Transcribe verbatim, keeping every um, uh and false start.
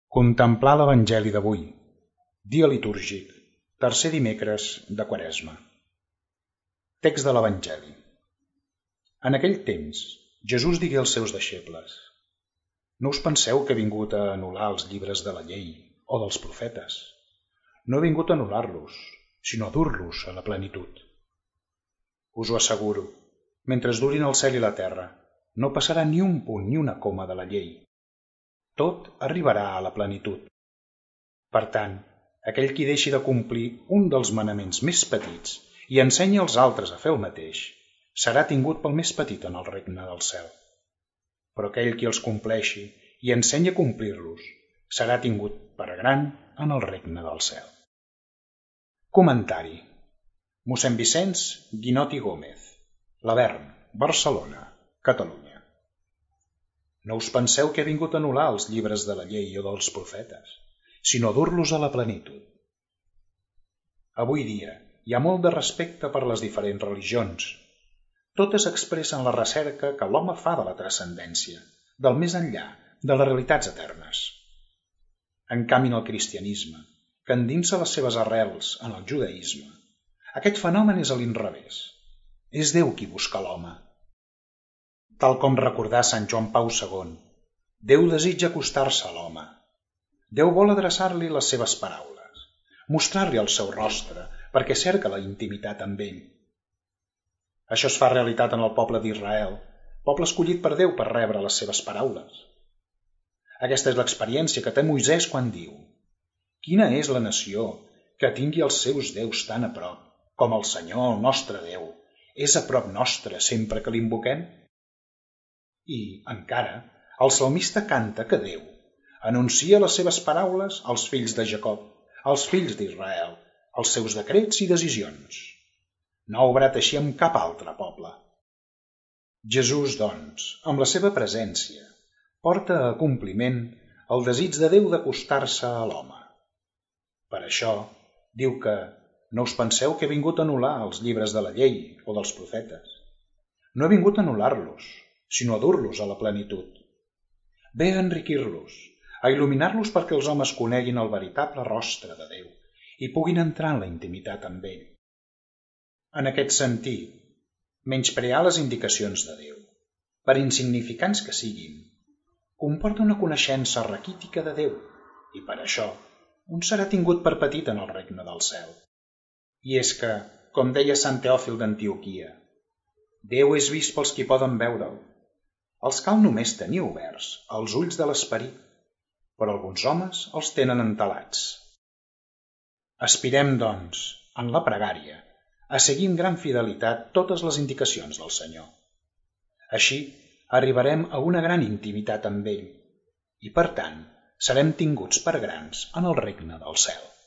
Contemplar l'Evangeli d'avui, dia litúrgic, tercer dimecres de Quaresma. Text de l'Evangeli. En aquell temps, Jesús digué als seus deixebles: No us penseu que he vingut a anul·lar els llibres de la llei o dels profetes. No he vingut a anul·lar-los, sinó a dur-los a la plenitud. Us ho asseguro, mentre durin el cel i la terra, no passarà ni un punt ni una coma de la llei. Tot arribarà a la plenitud. Per tant, aquell qui deixi de complir un dels manaments més petits i ensenyi als altres a fer el mateix, serà tingut pel més petit en el regne del cel. Però aquell qui els compleixi i ensenyi a complir-los, serà tingut per gran en el regne del cel. Comentari. Mossèn Vicenç Guinot i Gómez, Lavern, Barcelona, Catalunya. No us penseu que he vingut a anul·lar els llibres de la llei o dels profetes, sinó a dur-los a la plenitud. Avui dia hi ha molt de respecte per les diferents religions. Totes expressen la recerca que l'home fa de la transcendència, del més enllà, de les realitats eternes. En canvi, en el cristianisme, que endinsa les seves arrels en el judaïsme, aquest fenomen és a l'inrevés. És Déu qui busca l'home. Tal com recordà Sant Joan Pau segon, Déu desitja acostar-se a l'home. Déu vol adreçar-li les seves paraules, mostrar-li el seu rostre, perquè cerca la intimitat amb ell. Això es fa realitat en el poble d'Israel, poble escollit per Déu per rebre les seves paraules. Aquesta és l'experiència que té Moisès quan diu: Quina és la nació que tingui els seus déus tan a prop, com el Senyor, el nostre Déu, és a prop nostre sempre que l'invoquem? I, encara, el salmista canta que Déu anuncia les seves paraules als fills de Jacob, als fills d'Israel, els seus decrets i decisions. No ha obrat així amb cap altre poble. Jesús, doncs, amb la seva presència, porta a compliment el desig de Déu d'acostar-se a l'home. Per això, diu que no us penseu que he vingut a anul·lar els llibres de la llei o dels profetes. No he vingut a anul·lar-los, sinó a dur-los a la plenitud. Ve a enriquir-los, a il·luminar-los perquè els homes coneguin el veritable rostre de Déu i puguin entrar en la intimitat amb ell. En aquest sentit, menysprear les indicacions de Déu, per insignificants que siguin, comporta una coneixença raquítica de Déu i per això un serà tingut per petit en el regne del cel. I és que, com deia Sant Teòfil d'Antioquia, Déu és vist pels qui poden veure'l. Els cal només tenir oberts els ulls de l'esperit, però alguns homes els tenen entelats. Aspirem, doncs, en la pregària, a seguir amb gran fidelitat totes les indicacions del Senyor. Així, arribarem a una gran intimitat amb ell i, per tant, serem tinguts per grans en el regne del cel.